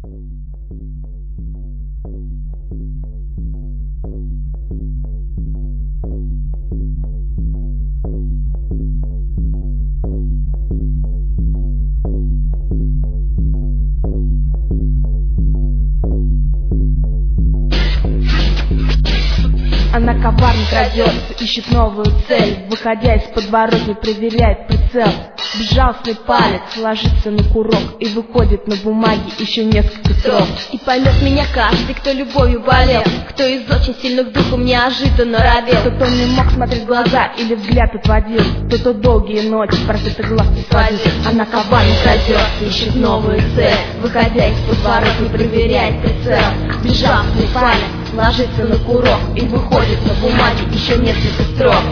Она коварно крадется, ищет новую цель, выходя из подворотни, проверяет прицел. Безжалостный палец ложится на курок и выходит на бумаге еще несколько строк. И поймет меня каждый, кто любовью болел, кто из очень сильных духом неожиданно робел. Кто-то не мог смотреть в глаза или взгляд отводил, кто-то долгие ночи просит глаз не сводил. Она коварно крадется, ищет новую цель, выходя из подворотни, проверяет прицел. Безжалостный палец ложится на курок и выходит на бумаге еще несколько строк.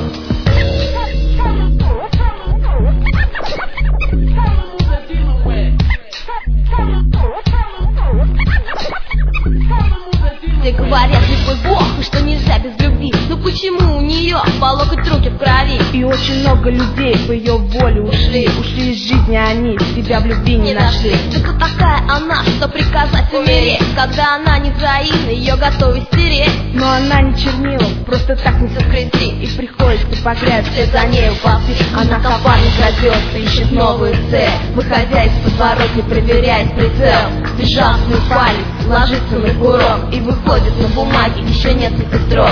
Все говорят, любой бог, и что нельзя без любви. Но почему у нее по локоть руки в крови? И очень много людей по ее воле ушли из жизни, они себя в любви не нашли. Да кто такая она, что приказать умереть, когда она не взаимна, ее готовы стереть? Но она не чернилом, просто так не соскрести, и приходится погрязть вслед за нею ползти. Она коварно крадется, ищет новую цель, выходя из подворотни, проверяет прицел. Безжалостный палец ложится на курок и выходит на бумаге еще несколько строк.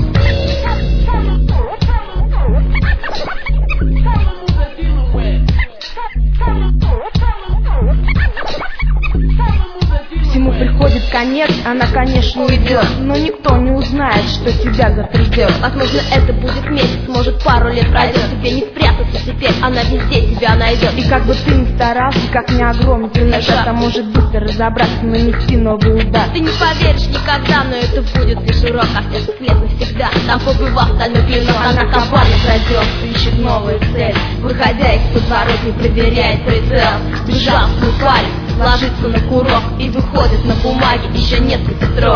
Всему приходит конец, она, конечно, уйдет, но никто не узнает, что тебя завтра ждет. Возможно, это будет месяц, может, пару лет пройдет. Тебе не спрятаться теперь, она везде тебя найдет. И как бы ты ни старался, как не огромен ты нажат, а может быстро разобраться, нанести новый удар. Ты не поверишь никогда, но это будет лишь урок, остается след навсегда. Там побывав стальной клинок, она коварно крадется, ищет новую цель, выходя из подворотни, проверяет прицел. Безжалостный палец ложится на курок и выходит на бумаге еще несколько строк.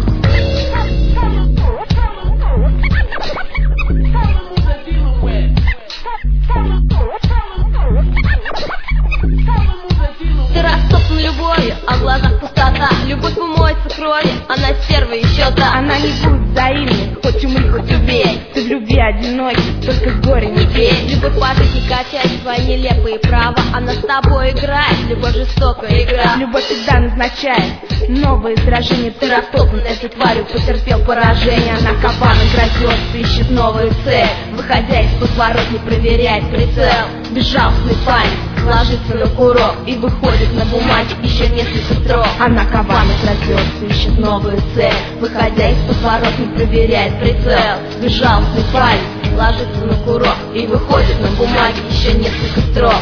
Ты растоптан любовью, а в глазах пустота. Любовь умоется кровью, она стерва еще та. Она не будет взаимной, хоть умри, хоть убей. Ты в любви одинокий, только с горя не пей. Любовь по жизни качает свои нелепые права. Она с тобой играет, любовь жестокая игра. Любовь всегда назначает новые сражения. Ты растоптан этой тварью, потерпел поражение. Она коварно крадется, ищет новую цель, выходя из подворотни, проверяет прицел. Безжалостный палец ложится на курок и выходит на бумаге еще несколько строк. Она коварно крадется, ищет новую цель, выходя из подворотни, проверяет прицел. Безжалостный палец ложится на курок и выходит на бумаге еще несколько строк.